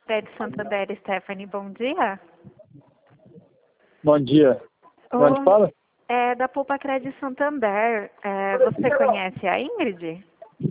Crédito Santander, Stephanie, bom dia. Bom dia. Onde fala? É da Poupa Crédito Santander. Você conhece a Ingrid?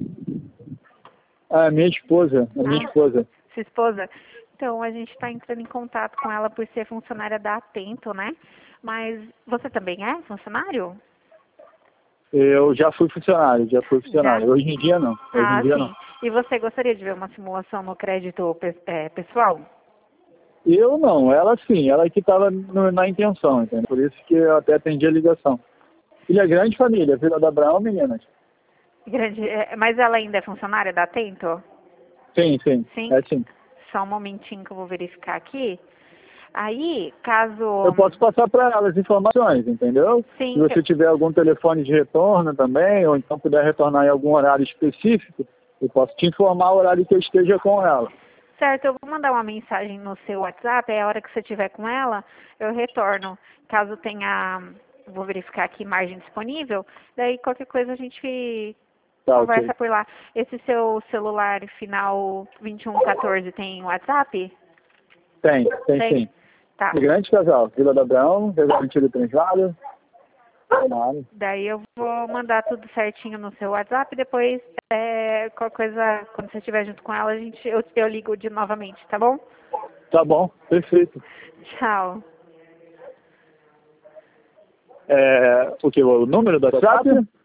Ah, minha esposa. Minha esposa. Sua esposa? Então, a gente está entrando em contato com ela por ser funcionária da Atento, né? Mas você também é funcionário? Eu já fui funcionário. Já? Hoje em dia não. Hoje em dia Sim. não. E você gostaria de ver uma simulação no crédito pessoal? Eu não, ela sim, ela que estava na intenção, entendeu? Por isso que eu até atendi a ligação. Filha grande família, Vila da Abraão, meninas. Mas ela ainda é funcionária da Atento? Sim, sim. Sim? É sim. Só um momentinho que eu vou verificar aqui. Aí, caso... Eu posso passar para ela as informações, entendeu? Sim. Se você tiver algum telefone de retorno também, ou então puder retornar em algum horário específico, eu posso te informar o horário que eu esteja com ela. Certo, eu vou mandar uma mensagem no seu WhatsApp, a hora que você estiver com ela, eu retorno. Caso tenha, vou verificar aqui margem disponível, daí qualquer coisa a gente conversa Ok. por lá. Esse seu celular final 2114 tem WhatsApp? Tem sim. Tá. Grande casal, Vila da Abraão, Residente do Transvalo. Daí eu vou mandar tudo certinho no seu WhatsApp, depois qualquer coisa, quando você estiver junto com ela, eu ligo novamente, tá bom? Tá bom, perfeito. Tchau. O que? O número do WhatsApp?